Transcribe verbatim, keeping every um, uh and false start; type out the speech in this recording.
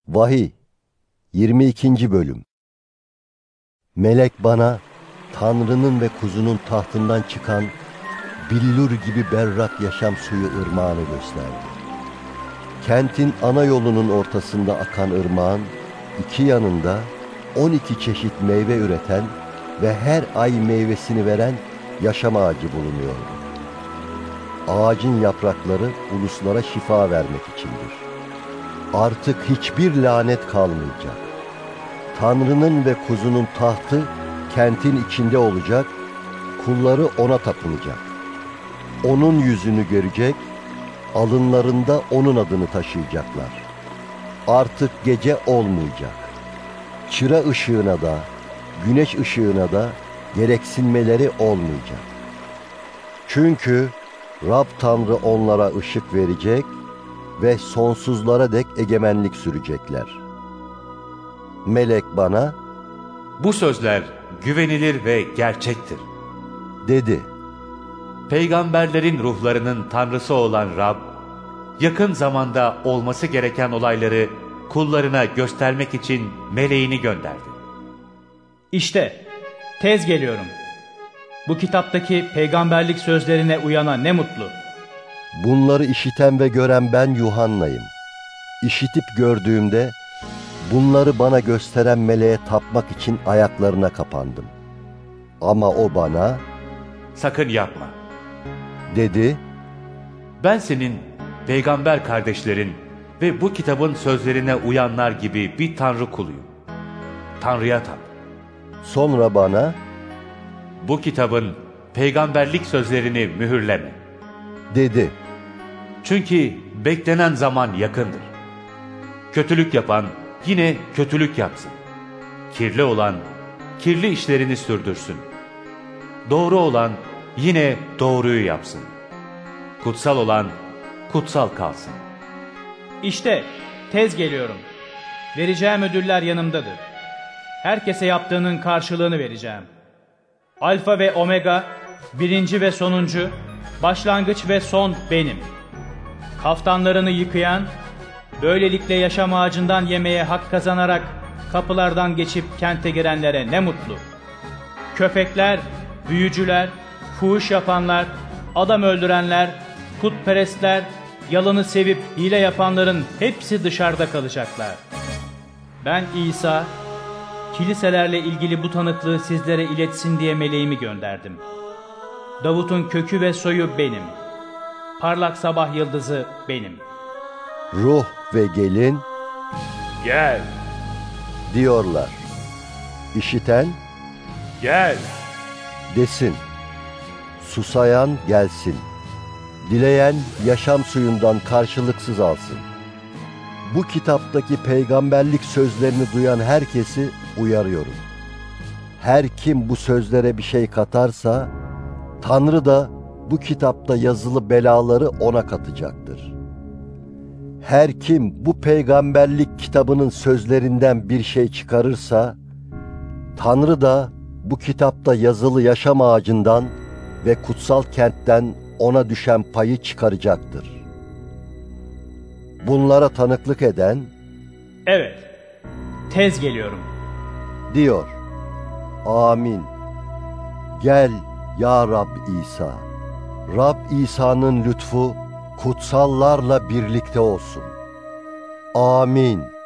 Vahiy yirmi ikinci Bölüm. Melek bana Tanrı'nın ve kuzunun tahtından çıkan billur gibi berrak yaşam suyu ırmağını gösterdi. Kentin ana yolunun ortasında akan ırmağın iki yanında on iki çeşit meyve üreten ve her ay meyvesini veren yaşam ağacı bulunuyordu. Ağacın yaprakları uluslara şifa vermek içindir. Artık hiçbir lanet kalmayacak. Tanrı'nın ve kuzunun tahtı kentin içinde olacak, kulları ona tapınacak. Onun yüzünü görecek, alınlarında onun adını taşıyacaklar. Artık gece olmayacak. Çıra ışığına da, güneş ışığına da gereksinmeleri olmayacak. Çünkü Rab Tanrı onlara ışık verecek ve sonsuzlara dek egemenlik sürecekler. Melek bana, "Bu sözler güvenilir ve gerçektir," dedi. Peygamberlerin ruhlarının Tanrısı olan Rab, yakın zamanda olması gereken olayları kullarına göstermek için meleğini gönderdi. İşte, tez geliyorum. Bu kitaptaki peygamberlik sözlerine uyana ne mutlu. Bunları işiten ve gören ben Yuhanna'yım. İşitip gördüğümde bunları bana gösteren meleğe tapmak için ayaklarına kapandım. Ama o bana, "Sakın yapma," dedi. "Ben senin peygamber kardeşlerin ve bu kitabın sözlerine uyanlar gibi bir Tanrı kuluyum. Tanrı'ya tap." Sonra bana, "Bu kitabın peygamberlik sözlerini mühürleme," dedi. "Çünkü beklenen zaman yakındır. Kötülük yapan yine kötülük yapsın. Kirli olan kirli işlerini sürdürsün. Doğru olan yine doğruyu yapsın. Kutsal olan kutsal kalsın." İşte, tez geliyorum. Vereceğim ödüller yanımdadır. Herkese yaptığının karşılığını vereceğim. Alfa ve Omega, birinci ve sonuncu, başlangıç ve son benim. Kaftanlarını yıkayan, böylelikle yaşam ağacından yemeye hak kazanarak kapılardan geçip kente girenlere ne mutlu. Köpekler, büyücüler, fuhuş yapanlar, adam öldürenler, putperestler, yalanı sevip hile yapanların hepsi dışarıda kalacaklar. Ben İsa, kiliselerle ilgili bu tanıklığı sizlere iletsin diye meleğimi gönderdim. Davut'un kökü ve soyu benim. Parlak sabah yıldızı benim. Ruh ve gelin, "Gel, diyorlar. İşiten, gel." desin. Susayan gelsin. Dileyen yaşam suyundan karşılıksız alsın. Bu kitaptaki peygamberlik sözlerini duyan herkesi uyarıyorum. Her kim bu sözlere bir şey katarsa, Tanrı da bu kitapta yazılı belaları ona katacaktır. Her kim bu peygamberlik kitabının sözlerinden bir şey çıkarırsa, Tanrı da bu kitapta yazılı yaşam ağacından ve kutsal kentten ona düşen payı çıkaracaktır. Bunlara tanıklık eden, Evet, tez geliyorum. diyor. Amin. Gel ya Rab İsa. Rab İsa'nın lütfu kutsallarla birlikte olsun. Amin.